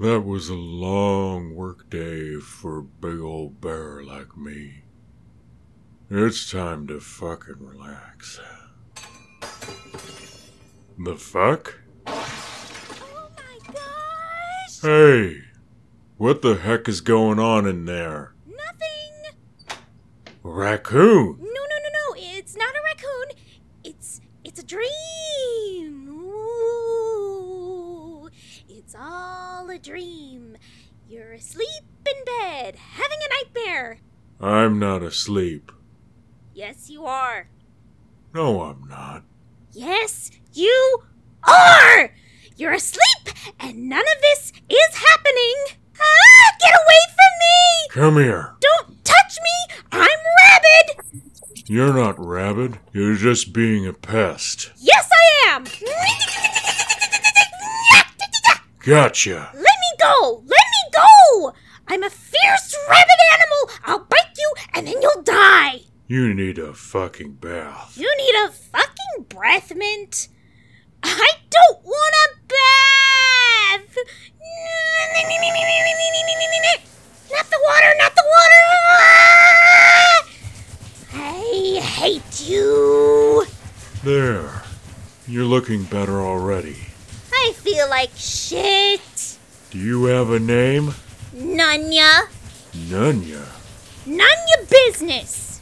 That was a long work day for a big old bear like me. It's time to fucking relax. The fuck? Oh my gosh! Hey! What the heck is going on in there? Nothing! A raccoon! No, it's not a raccoon. It's a dream. Ooh, it's all a dream. You're asleep in bed, having a nightmare. I'm not asleep. Yes, you are. No, I'm not. Yes, you are! You're asleep, and none of this is happening. Ah, get away from me! Come here. Don't touch me! I'm rabid! You're not rabid. You're just being a pest. Yes, I am! Gotcha. Let me go! Let me go! I'm a fierce rabid animal! I'll bite you, and then you'll die! You need a fucking bath. You need a fucking breath mint? I don't want a bath! Not the water, not the water! I hate you! There. You're looking better already. I feel like shit. Do you have a name? Nunya. Nunya. None your business.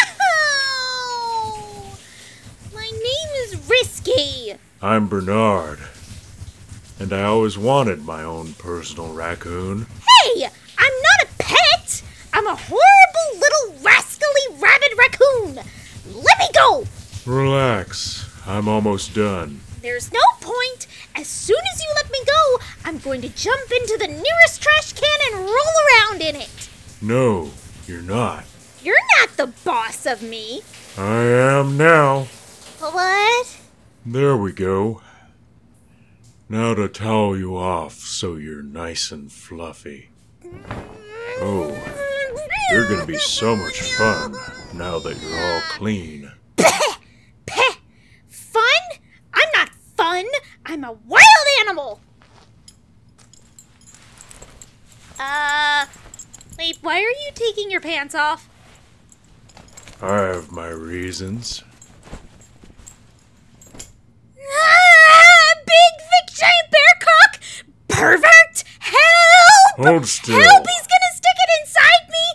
Ow! My name is Risky. I'm Bernard. And I always wanted my own personal raccoon. Hey, I'm not a pet. I'm a horrible little rascally rabid raccoon. Let me go. Relax. I'm almost done. There's no point. As soon as you let me go, I'm going to jump into the nearest trash can and roll around in it. No, you're not. You're not the boss of me. I am now. What? There we go. Now to towel you off so you're nice and fluffy. Oh, you're gonna be so much fun now that you're all clean. Peh! Fun? I'm not fun. I'm a wild animal. Wait, why are you taking your pants off? I have my reasons. Big, thick, giant bear cock! Pervert! Help! Hold still. Help! He's gonna stick it inside me!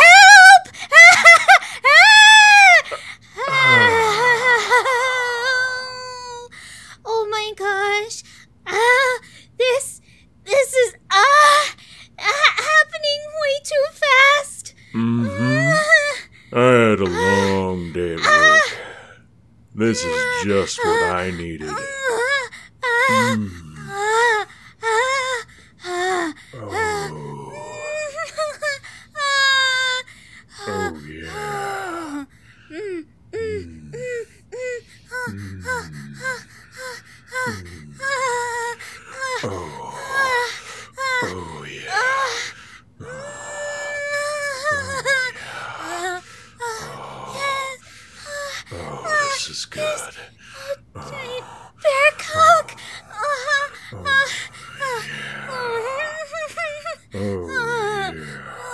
Help! Oh my gosh! This is happening way too fast. I had a long day at work. This is just what I needed. Oh yeah. Oh yeah. Oh, this is good. Giant bear cock. Oh yeah.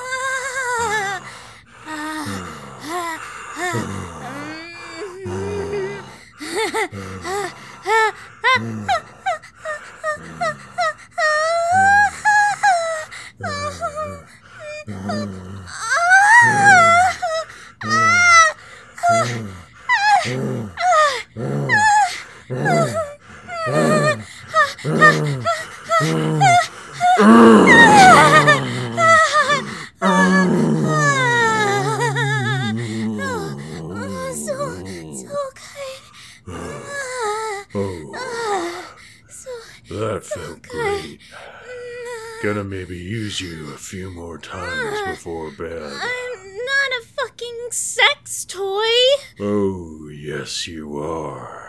That felt great. Gonna maybe use you a few more times before bed. I'm not a fucking sex toy. Oh, yes you are.